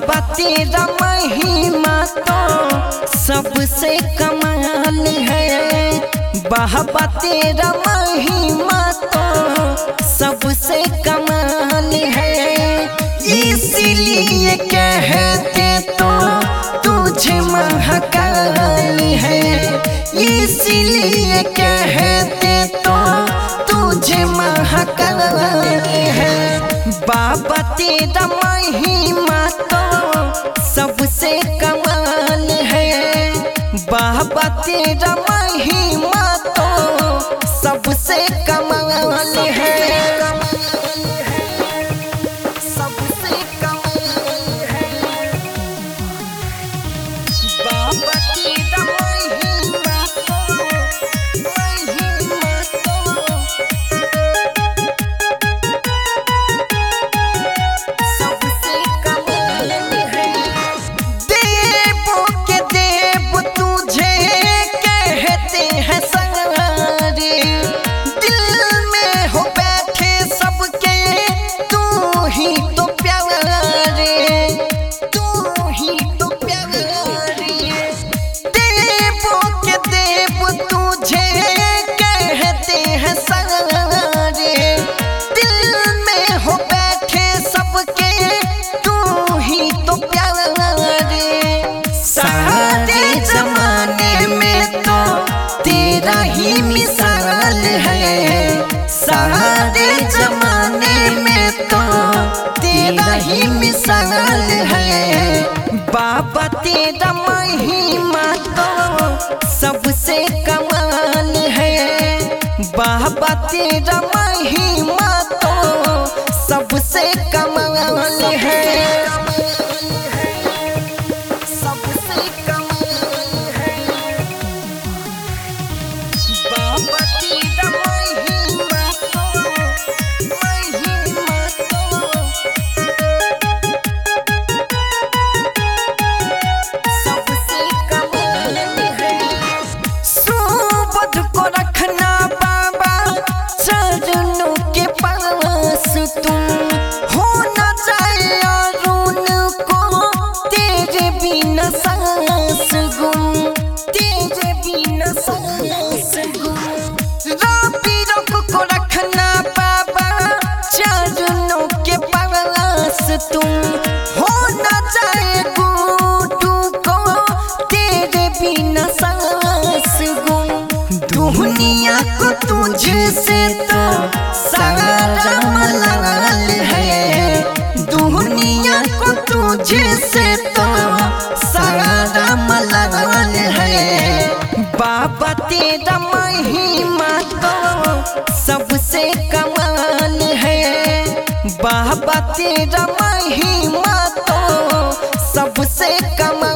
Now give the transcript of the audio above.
बाबा तेरा महिमा तो सबसे कमाल है। बाबा तेरा महिमा तो सबसे कमाल है। इसीलिए कहते तो तुझे महाकाल है। इसीलिए कहते तो तुझे महाकाल है। बाबा तेरा महिमा तो सबसे कमाल है। बाबा तेरा महिमा तो सबसे कमाल है। सबसे कमाल है। बाबा तेरा महिमा तो सबसे कमाल है। देवों के देव तुझे कहते हैं सारे। दिल में हो बैठे सबके तू ही तो प्यारे। तू ही तो प्यारे। देवों के देव तुझे कहते हैं सारे। दिल में हो बैठे सबके तू ही तो प्यारे। सारे जमाने में तो तेरा ही मिसाल है। सारे जमाने में तो तेरा ही मिसाल है। बाबा तेरा महिमा तो सबसे कमाल है। बाबा तेरा महिमा तो सबसे कमाल है। सबसे कमाल है। बाबा तेरा महिमा तो सबसे कमाल है। सुबोध को रखना बाबा चरणों के पास तुम। हो न जाए अरुण को तेरे बिना सांस गुम। तेरे बिना सांस गुम। रवि रब को रखना बाबा चरणों के पास तुम। हो न जाए गुड्डू को तेरे बिना सांस गुम। दुनिया को तुझसे तो सारा मलाल है। दुनिया को तुझसे तो सारा मलाल है। बाबा तेरा महिमा तो सबसे कमाल है। बाबा तेरा महिमा तो सबसे कमाल